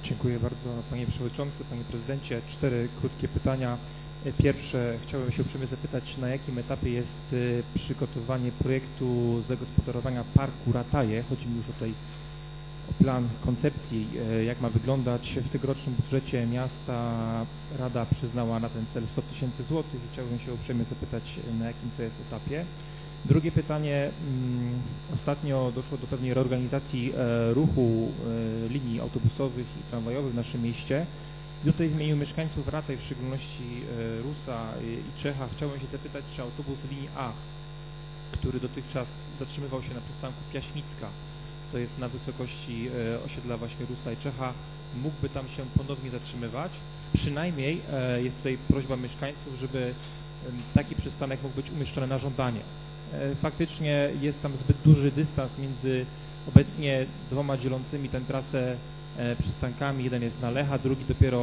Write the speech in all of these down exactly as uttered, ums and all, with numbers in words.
Dziękuję bardzo Panie Przewodniczący, Panie Prezydencie. Cztery krótkie pytania. Pierwsze, chciałbym się uprzejmie zapytać, na jakim etapie jest przygotowanie projektu zagospodarowania parku Rataje. Chodzi mi już o, tej, o plan koncepcji, jak ma wyglądać. W tegorocznym budżecie miasta Rada przyznała na ten cel sto tysięcy złotych i chciałbym się uprzejmie zapytać, na jakim to jest etapie. Drugie pytanie. Ostatnio doszło do pewnej reorganizacji ruchu linii autobusowych i tramwajowych w naszym mieście. I tutaj w imieniu mieszkańców Rataj, w szczególności Rusa i Czecha, chciałbym się zapytać, czy autobus linii A, który dotychczas zatrzymywał się na przystanku Piaśmicka, to jest na wysokości osiedla właśnie Rusa i Czecha, mógłby tam się ponownie zatrzymywać. Przynajmniej jest tutaj prośba mieszkańców, żeby taki przystanek mógł być umieszczony na żądanie. Faktycznie jest tam zbyt duży dystans między obecnie dwoma dzielącymi tę trasę przystankami. Jeden jest na Lecha, drugi dopiero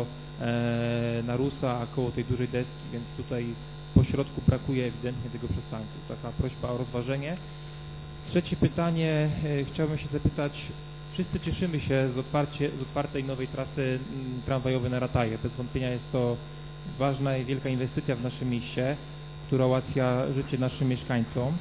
na Rusa, a koło tej dużej deski, więc tutaj po środku brakuje ewidentnie tego przystanku. Taka prośba o rozważenie. Trzecie pytanie. Chciałbym się zapytać, wszyscy cieszymy się z, otwarcie, z otwartej nowej trasy tramwajowej na Rataje. Bez wątpienia jest to ważna i wielka inwestycja w naszym mieście, która ułatwia życie naszym mieszkańcom.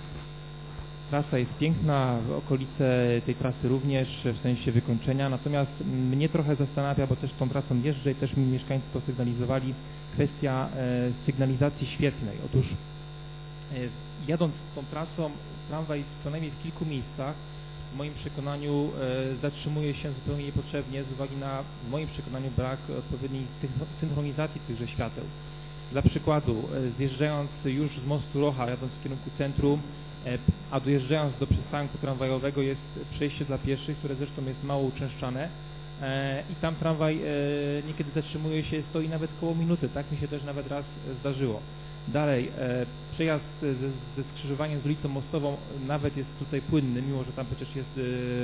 Trasa jest piękna, okolice tej trasy również, w sensie wykończenia, natomiast mnie trochę zastanawia, bo też tą trasą jeżdżę i też mi mieszkańcy to sygnalizowali, kwestia e, sygnalizacji świetlnej. Otóż e, jadąc tą trasą, tramwaj co najmniej w kilku miejscach w moim przekonaniu e, zatrzymuje się zupełnie niepotrzebnie z uwagi na, w moim przekonaniu, brak odpowiedniej synchronizacji tychże świateł. Dla przykładu, zjeżdżając już z mostu Rocha, jadąc w kierunku centrum, a dojeżdżając do przystanku tramwajowego jest przejście dla pieszych, które zresztą jest mało uczęszczane i tam tramwaj niekiedy zatrzymuje się, stoi nawet koło minuty, tak mi się też nawet raz zdarzyło. Dalej, przejazd ze, ze skrzyżowaniem z ulicą Mostową nawet jest tutaj płynny, mimo że tam przecież jest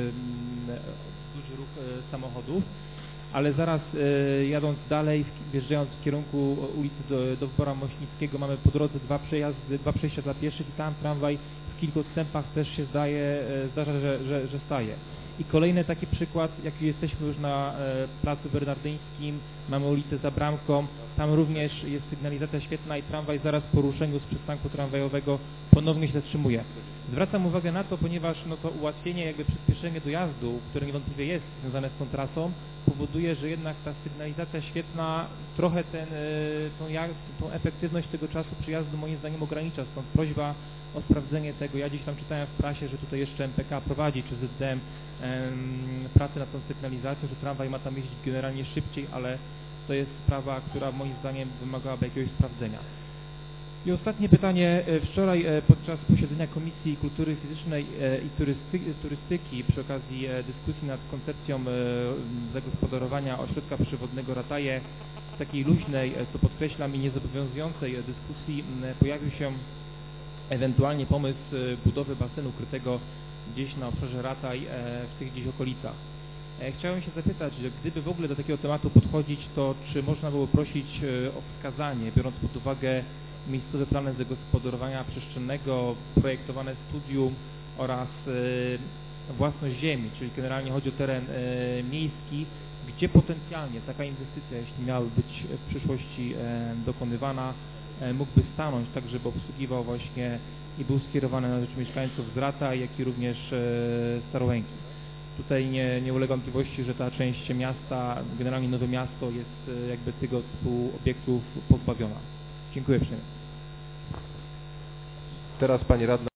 duży ruch samochodów. Ale zaraz e, jadąc dalej, wjeżdżając w kierunku ulicy do, Dowbora Mośnickiego, mamy po drodze dwa przejazdy, dwa przejścia dla pieszych i tam tramwaj w kilku odstępach też się zdaje, e, zdarza, że, że, że staje. I kolejny taki przykład, jak jesteśmy już na e, Placu Bernardyńskim, mamy ulicę za Bramką, tam również jest sygnalizacja świetna i tramwaj zaraz po ruszeniu z przystanku tramwajowego ponownie się zatrzymuje. Zwracam uwagę na to, ponieważ no to ułatwienie, jakby przyspieszenie dojazdu, które niewątpliwie jest związane z tą trasą, powoduje, że jednak ta sygnalizacja świetna trochę ten, tą, tą efektywność tego czasu przyjazdu moim zdaniem ogranicza. Stąd prośba o sprawdzenie tego. Ja dziś tam czytałem w prasie, że tutaj jeszcze M P K prowadzi, czy Z D M em, pracę nad tą sygnalizacją, że tramwaj ma tam jeździć generalnie szybciej, ale to jest sprawa, która moim zdaniem wymagałaby jakiegoś sprawdzenia. I ostatnie pytanie. Wczoraj podczas posiedzenia Komisji Kultury Fizycznej i Turystyki, turystyki przy okazji dyskusji nad koncepcją zagospodarowania ośrodka przewodnego Rataje, w takiej luźnej, co podkreślam, i niezobowiązującej dyskusji pojawił się ewentualnie pomysł budowy basenu krytego gdzieś na obszarze Rataj, w tych gdzieś okolicach. Chciałem się zapytać, że gdyby w ogóle do takiego tematu podchodzić, to czy można było prosić o wskazanie, biorąc pod uwagę miejscowe plany zagospodarowania przestrzennego, projektowane studium oraz e, własność ziemi, czyli generalnie chodzi o teren e, miejski, gdzie potencjalnie taka inwestycja, jeśli miałaby być w przyszłości e, dokonywana, e, mógłby stanąć tak, żeby obsługiwał właśnie i był skierowany na rzecz mieszkańców z Rataj, jak i również e, Starołęki. Tutaj nie, nie ulega wątpliwości, że ta część miasta, generalnie Nowe Miasto, jest e, jakby tego typu obiektów pozbawiona. Dziękuję uprzejmie. Teraz Pani Radna.